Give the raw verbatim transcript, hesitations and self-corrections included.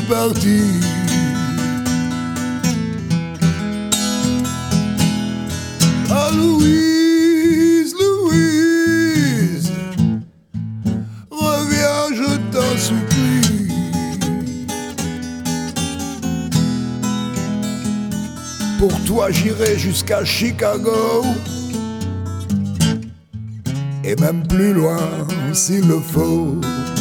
parti. Ah Louise, Louise, reviens, je t'en supplie. Pour toi j'irai jusqu'à Chicago, et même plus loin s'il le faut.